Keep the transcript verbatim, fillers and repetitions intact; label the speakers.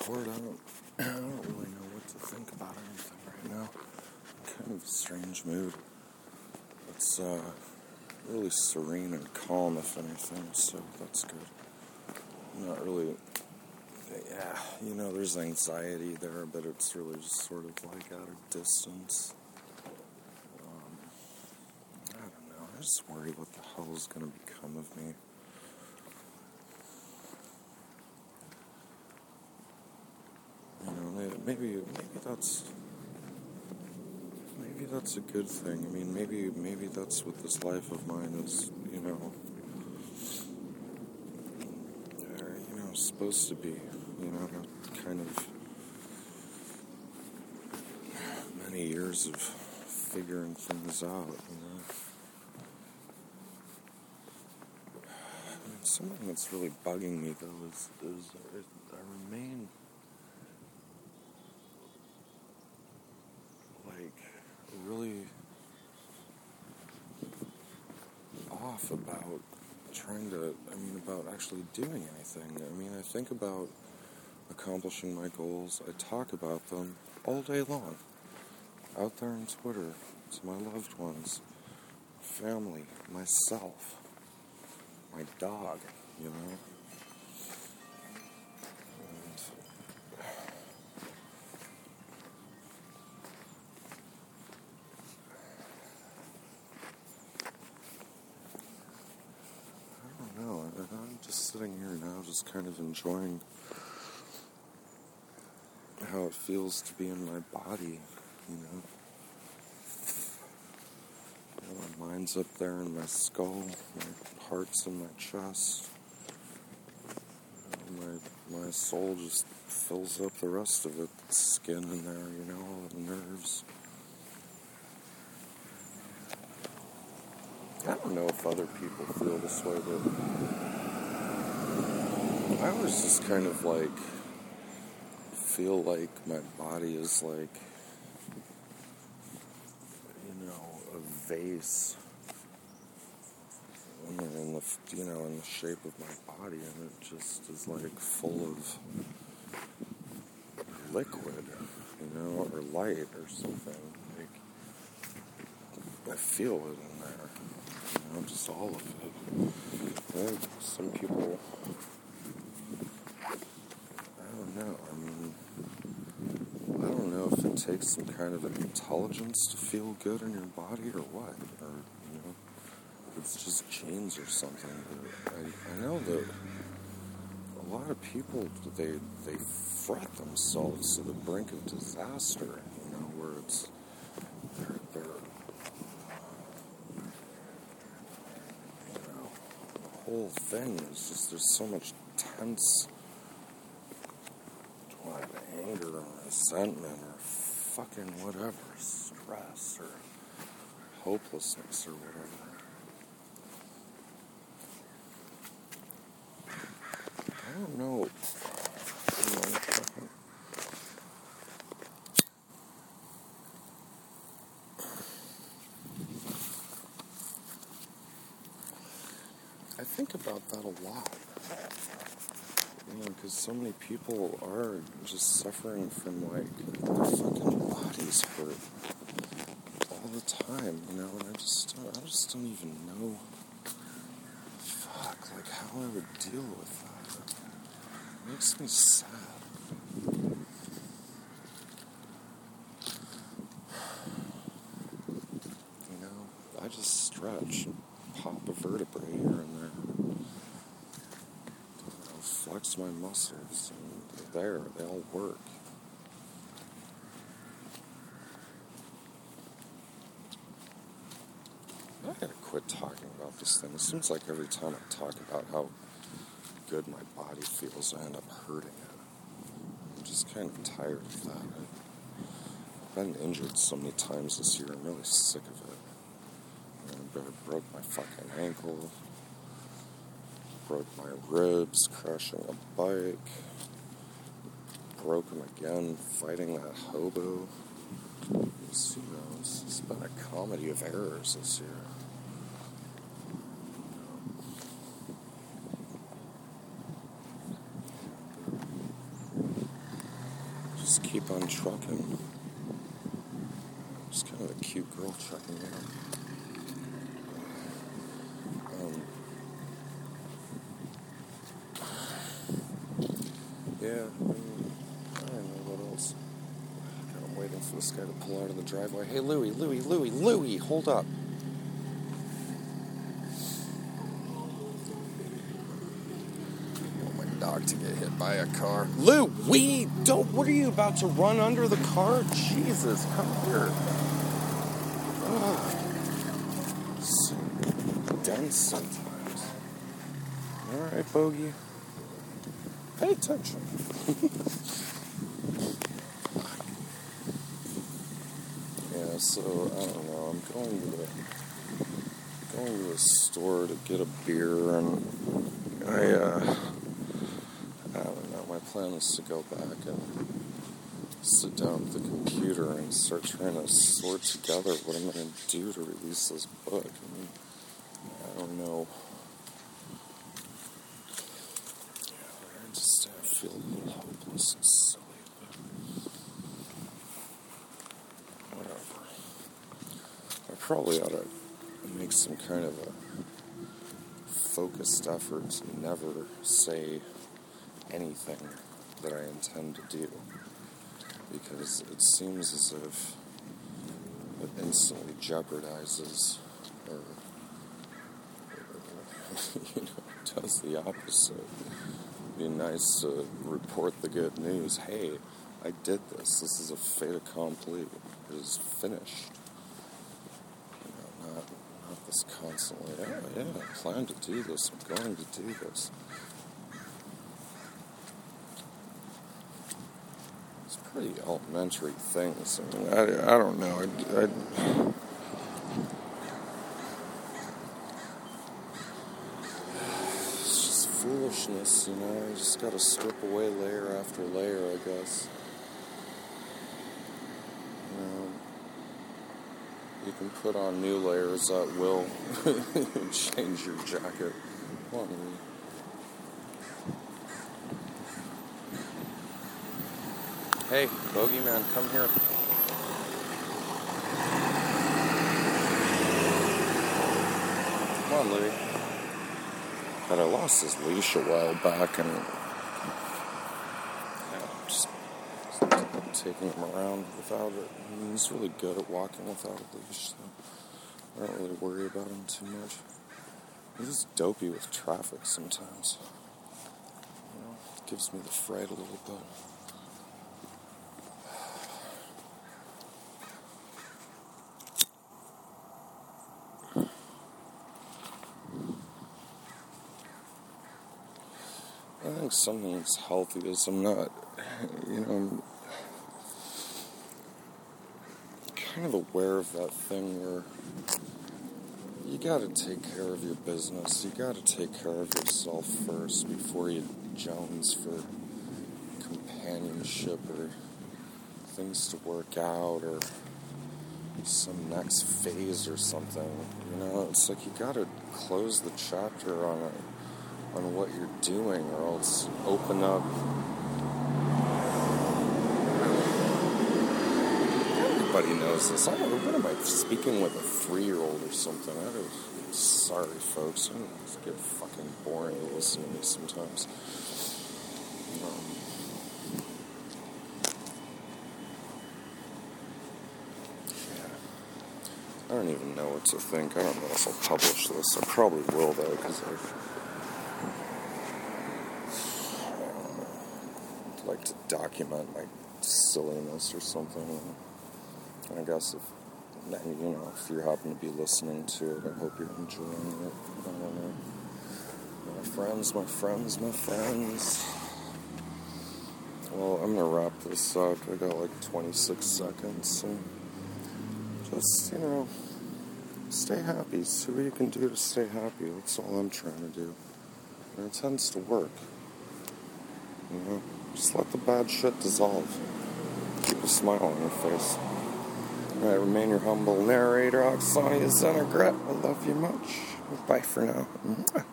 Speaker 1: record. I don't, I don't really know what to think about anything right now. I'm kind of a strange mood. It's uh, really serene and calm, if anything, so that's good. I'm not really, yeah, you know, there's anxiety there, but it's really just sort of like at a distance. Um, I don't know, I just worry what the hell is going to become of me. You know, maybe, maybe that's, maybe that's a good thing. I mean, maybe, maybe that's what this life of mine is, you know, uh, you know, supposed to be, you know, kind of many years of figuring things out, you know. I mean, something that's really bugging me, though, is, is, is I remain like really off about trying to, I mean, about actually doing anything. I mean, I think about accomplishing my goals. I talk about them all day long, out there on Twitter, to my loved ones, family, myself, my dog, you know. And I don't know, I'm just sitting here now, just kind of enjoying how it feels to be in my body, you know. You know, my mind's up there in my skull, my heart's in my chest. You know, my my soul just fills up the rest of it, the skin in there, you know, all the nerves. I don't know if other people feel this way, but I always just kind of like feel like my body is like, you know, a vase in the, in the, you know, in the shape of my body, and it just is like full of liquid, you know, or light or something. Like, I feel it in there, you know, just all of it. I think some people, I don't know, I mean, I don't know if it takes some kind of an intelligence to feel good in your body or what, or, you know, it's just genes or something. But I, I know that a lot of people, they they fret themselves to the brink of disaster, you know, where it's, they're, they're you know, the whole thing is just, there's so much tense, like, anger and resentment or fucking whatever, stress or hopelessness or whatever. I don't know. You know, I think about that a lot. You know, because so many people are just suffering from, like, their fucking bodies hurt all the time, you know, and I just don't, I just don't even know, fuck, like, how I would deal with that. It makes me sad. You know, I just stretch and pop a vertebrae here and there. I flex my muscles, and they're there, they all work. I gotta quit talking about this thing. It seems like every time I talk about how good my body feels, I end up hurting it. I'm just kind of tired of that. I've been injured so many times this year, I'm really sick of it. You know, I broke my fucking ankle, broke my ribs crashing a bike, broke them again fighting that hobo. It's, you know, it's, it's been a comedy of errors this year. Just keep on trucking. Just kind of a cute girl trucking out. Um, yeah, I, mean, I don't know what else. God, I'm waiting for this guy to pull out of the driveway. Hey, Louie, Louie, Louie, Louie, hold up. Dog to get hit by a car. Louie, don't. What are you about to run under the car? Jesus, come here. Ugh. So dense sometimes. All right, Bogey. Pay attention. Yeah. So I don't know. I'm going to the going to the store to get a beer, and I. uh... I don't know, my plan is to go back and sit down at the computer and start trying to sort together what I'm going to do to release this book. I mean, I don't know. Yeah, I just I feel a little hopeless and silly, but whatever. I probably ought to make some kind of a focused effort to never say anything that I intend to do, because it seems as if it instantly jeopardizes or, or you know, does the opposite. It'd be nice to report the good news. Hey, I did this. This is a fait accompli. It is finished. You know, not not this constantly, oh yeah, I plan to do this. I'm going to do this. Pretty elementary things. I mean, I, I don't know. I, I, it's just foolishness, you know. You just got to strip away layer after layer, I guess. You know, you can put on new layers at will. Change your jacket. Come on, Lee. Hey, Bogeyman, come here. Come on, Louie. God, I lost his leash a while back, and yeah, I'm just taking him around without it. I mean, he's really good at walking without a leash, so I don't really worry about him too much. He's just dopey with traffic sometimes. You know, it gives me the fright a little bit. I think something that's healthy is I'm not, you know, I'm kind of aware of that thing where you gotta take care of your business. You gotta take care of yourself first before you jones for companionship or things to work out or some next phase or something. You know, it's like you gotta close the chapter on it. On what you're doing, or else open up. Everybody knows this. I don't know, what am I speaking with a three-year-old or something? I don't, sorry, folks. I just get fucking boring to listen to me sometimes. Um, yeah. I don't even know what to think. I don't know if I'll publish this. I probably will, though, because I. like to document my silliness or something. And I guess if, you know, if you happen to be listening to it, I hope you're enjoying it. I don't know. My friends, my friends, my friends. Well, I'm gonna wrap this up. I got like twenty-six seconds. And just, you know, stay happy. See what you can do to stay happy. That's all I'm trying to do. And it tends to work. You know? Just let the bad shit dissolve. Keep a smile on your face. Alright, remain your humble narrator, Oksana Zenegret. I love you much. Bye for now.